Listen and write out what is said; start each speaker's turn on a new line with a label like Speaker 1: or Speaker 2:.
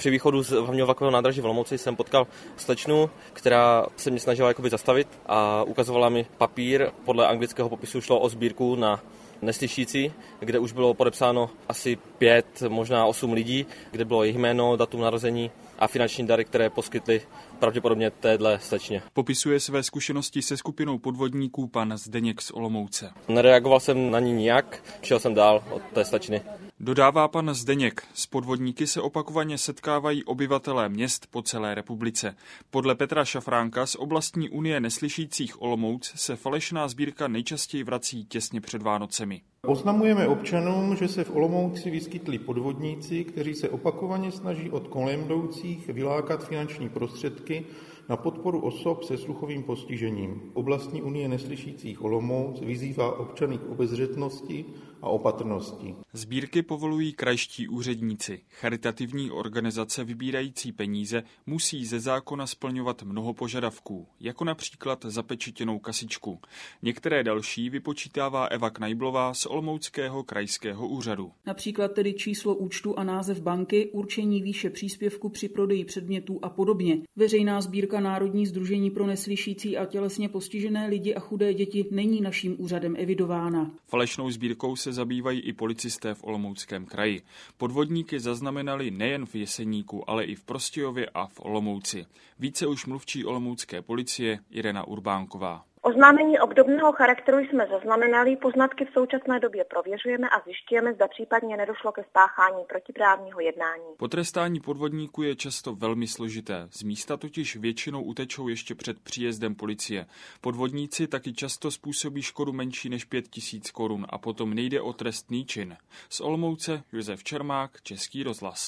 Speaker 1: Při východu z hlavního vlakového nádraží v Olomouci jsem potkal slečnu, která se mě snažila zastavit a ukazovala mi papír. Podle anglického popisu šlo o sbírku na neslyšící, kde už bylo podepsáno asi 5, možná 8 lidí, kde bylo jejich jméno, datum narození a finanční dary, které poskytli pravděpodobně téhle slečně.
Speaker 2: Popisuje své zkušenosti se skupinou podvodníků pan Zdeněk z Olomouce.
Speaker 1: Nereagoval jsem na ní nijak, šel jsem dál od té slečny.
Speaker 2: Dodává pan Zdeněk, s podvodníky se opakovaně setkávají obyvatelé měst po celé republice. Podle Petra Šafránka z oblastní unie neslyšících Olomouc se falešná sbírka nejčastěji vrací těsně před Vánocemi.
Speaker 3: Oznamujeme občanům, že se v Olomouci vyskytli podvodníci, kteří se opakovaně snaží od kolem jdoucích vylákat finanční prostředky na podporu osob se sluchovým postižením. Oblastní unie neslyšících Olomouc vyzývá občany k obezřetnosti a opatrnosti.
Speaker 2: Sbírky povolují krajští úředníci. Charitativní organizace vybírající peníze musí ze zákona splňovat mnoho požadavků, jako například zapečetěnou kasičku. Některé další vypočítává Eva Knajblová z Olomouckého krajského úřadu.
Speaker 4: Například tedy číslo účtu a název banky, určení výše příspěvku při prodeji předmětů a podobně. Veřejná sbírka Národní sdružení pro neslyšící a tělesně postižené lidi a chudé děti není naším úřadem evidována.
Speaker 2: Falešnou sbírkou se zabývají i policisté v Olomouckém kraji. Podvodníky zaznamenali nejen v Jeseníku, ale i v Prostějově a v Olomouci. Více už mluvčí olomoucké policie Irena Urbánková.
Speaker 5: Oznámení obdobného charakteru jsme zaznamenali, poznatky v současné době prověřujeme a zjišťujeme, zda případně nedošlo ke spáchání protiprávního jednání.
Speaker 2: Potrestání podvodníků je často velmi složité. Z místa totiž většinou utečou ještě před příjezdem policie. Podvodníci taky často způsobí škodu menší než 5 000 korun a potom nejde o trestný čin. Z Olomouce Josef Čermák, Český rozhlas.